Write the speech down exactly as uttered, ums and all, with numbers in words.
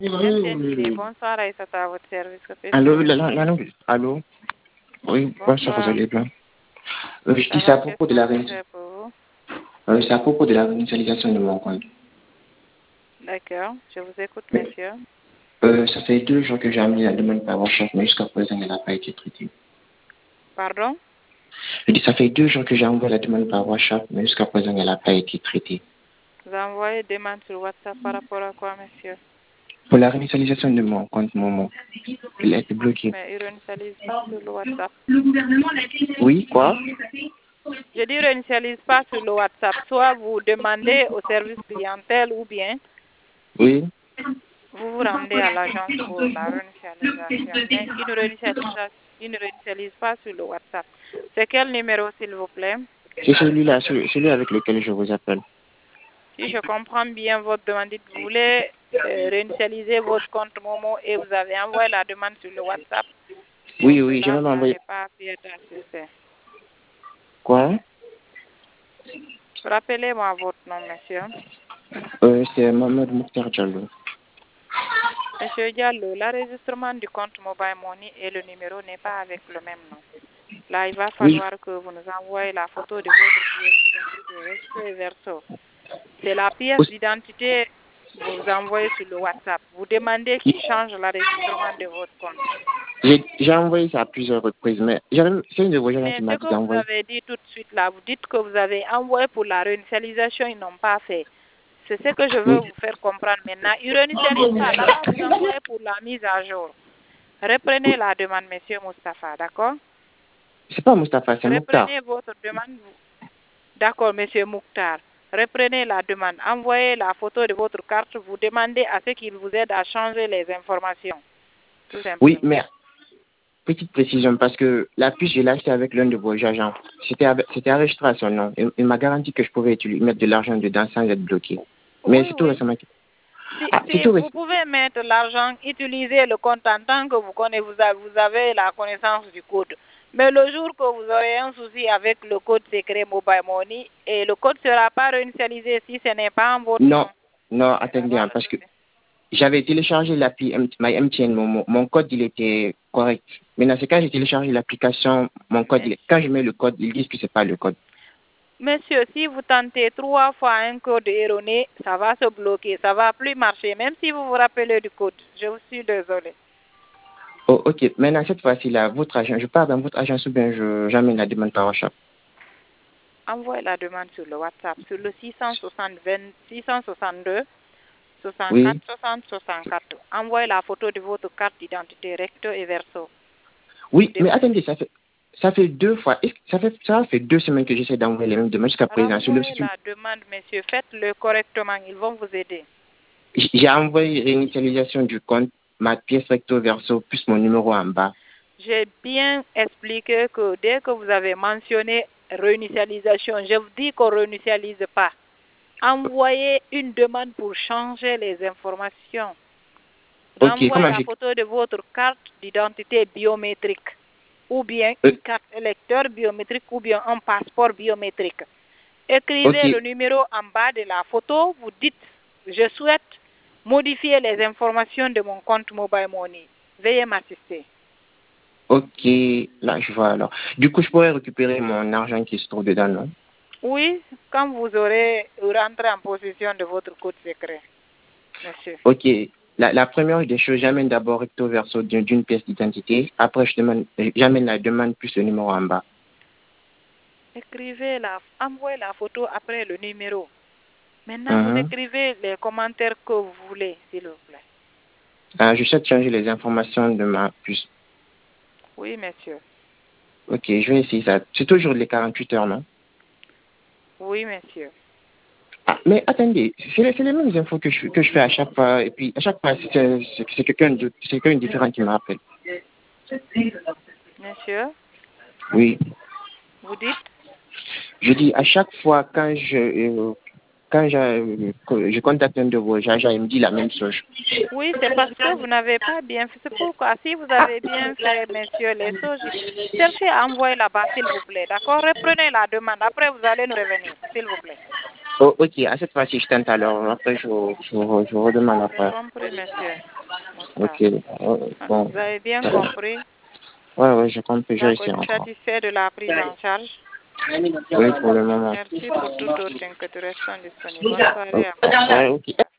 Intensité, bonsoir Aïssata, à votre service. Que puis-je Allô, pour la, vous? la, la langue. Allô. Oui, bonsoir, vous Bonsoir. allez bien. Euh, je Ça dis ça à va, propos qu'est-ce de la qu'on peut réinitialisation. faire pour vous? Euh, c'est à propos de la réinitialisation de mon compte. D'accord, je vous écoute, monsieur. Euh, ça fait deux jours que j'ai amené la demande par WhatsApp, mais jusqu'à présent, elle n'a pas été traitée. Pardon? Je dis, ça fait deux jours que j'ai envoyé la demande par WhatsApp, mais jusqu'à présent, elle n'a pas été traitée. Vous envoyez des demandes sur WhatsApp par rapport à quoi, monsieur? Pour la réinitialisation de mon compte Momo, elle a été bloquée. Mais il ne réinitialise pas sur le WhatsApp. Oui, quoi? Je dis réinitialise pas sur le WhatsApp. Soit vous demandez au service clientèle ou bien Oui. vous vous rendez à l'agence pour la réinitialisation. Mais il ne réinitialise, il ne réinitialise pas sur le WhatsApp. C'est quel numéro, s'il vous plaît? C'est celui-là, celui, celui avec lequel je vous appelle. Si je comprends bien votre demande, vous voulez euh, réinitialiser votre compte Momo et vous avez envoyé la demande sur le WhatsApp. Pour Oui, oui, j'ai cela, même vous envoyé. n'avez pas pu être assisté. Quoi? Rappelez-moi votre nom, monsieur. Euh, c'est Mohamed Mokhtar Diallo. Monsieur Diallo, l'enregistrement du compte Mobile Money et le numéro n'est pas avec le même nom. Là, il va Oui. falloir que vous nous envoyez la photo de votre pièce d'identité, recto et verso. C'est la pièce d'identité que vous envoyez sur le WhatsApp. Vous demandez qu'il change l'enregistrement de votre compte. J'ai j'ai envoyé ça à plusieurs reprises, mais j'avais- c'est une de vos gens Mais qui ce m'a dit que vous d'envoyer. avez dit tout de suite là, vous dites que vous avez envoyé pour la réinitialisation, ils n'ont pas fait. C'est ce que je veux Oui. vous faire comprendre maintenant. Ils ne réinitialisent pas. D'abord, vous envoyez pour la mise à jour. Reprenez la demande, monsieur Moustapha, d'accord? C'est pas Mustapha, c'est Mokhtar. Reprenez votre demande. D'accord, monsieur Mouktar. Reprenez la demande. Envoyez la photo de votre carte. Vous demandez à ce qu'ils vous aident à changer les informations. Tout Oui, simplement. mais petite précision, parce que la puce, je l'ai achetée avec l'un de vos agents. C'était avec- c'était enregistré à son nom. Il, il m'a garanti que je pouvais utiliser, mettre de l'argent dedans sans être bloqué. Mais Oui, c'est tout oui. récemment. que- Si, Ah, c'est si tout vous récemment. pouvez mettre l'argent, utilisez le compte en tant que vous connaissez, vous avez, vous avez la connaissance du code. Mais le jour que vous aurez un souci avec le code secret Mobile Money, et le code ne sera pas réinitialisé si ce n'est pas en votre Non, nom. non, C'est attendez, là-bas hein, le parce que souci. j'avais téléchargé l'appli M- My M T N, mon, mon, mon code, il était correct. Maintenant, c'est quand j'ai téléchargé l'application, mon code, il est- quand je mets le code, ils disent que c'est pas le code. Monsieur, si vous tentez trois fois un code erroné, ça va se bloquer, ça va plus marcher, même si vous vous rappelez du code. Je vous suis désolé. Oh, ok. Maintenant, cette fois-ci, là, votre agent, je pars dans votre agence ou bien je, j'amène la demande par WhatsApp. Envoyez la demande sur le WhatsApp, sur le six cent soixante, six cent soixante-deux, Oui. soixante-quatre, soixante, soixante-quatre. Envoyez la photo de votre carte d'identité recto et verso. Oui, mais Demandez. attendez, ça fait, ça fait deux fois, est-ce que ça fait, ça fait deux semaines que j'essaie d'envoyer les mêmes demandes jusqu'à présent. Sur le Renvoyez site, la demande, monsieur. Faites-le correctement. Ils vont vous aider. j'ai envoyé réinitialisation du compte, ma pièce recto verso, plus mon numéro en bas. J'ai bien expliqué que dès que vous avez mentionné réinitialisation, je vous dis qu'on ne réinitialise pas. Envoyez une demande pour changer les informations. Ok, Renvoyez comment la j'ai, photo de votre carte d'identité biométrique ou bien euh, une carte électeur biométrique ou bien un passeport biométrique. Écrivez ok, le numéro en bas de la photo. Vous dites, je souhaite modifier les informations de mon compte Mobile Money. Veuillez m'assister. ok, là, je vois alors. Du coup, je pourrais récupérer mon argent qui se trouve dedans, non? Oui, quand vous aurez rentré en possession de votre code secret, monsieur. Ok, la, la première des choses, j'amène d'abord recto verso d'une d'une pièce d'identité. Après, je demande, j'amène la demande plus le numéro en bas. Écrivez la, envoyez la photo après le numéro. Maintenant, vous Mhm. écrivez les commentaires que vous voulez, s'il vous plaît. Ah, je souhaite changer les informations de ma puce. Oui, monsieur. Ok, je vais essayer ça. C'est toujours les quarante-huit heures, non? Oui, monsieur. Ah, mais attendez, c'est les, c'est les mêmes infos que je, que je fais à chaque fois. Et puis, à chaque fois, c'est c'est- c'est quelqu'un de- c'est quelqu'un de différent qui m'appelle. Monsieur, Oui. vous dites? Je dis, à chaque fois, quand je, euh, quand je, euh, que je contacte un de vos agents, il me dit la même chose. Oui, c'est parce que vous n'avez pas bien fait. C'est pourquoi, si vous avez bien fait, monsieur, les choses, cherchez à envoyer là-bas, s'il vous plaît. D'accord? Reprenez la demande. Après, vous allez nous revenir, s'il vous plaît. Oh, ok, à cette fois-ci, je tente alors. Après, je, je, je, je redemande J'ai après. compris, monsieur. Ok. Moustapha. euh, bon. Vous avez bien compris? Ouais, ouais, j'ai compris. Je vais Donc, essayer êtes-vous encore. satisfait de la prise en charge? Oui, pour le moment. Merci pour toute autre inquiétude. Restons disponibles. Bonne soirée à vous. Ouais, ok.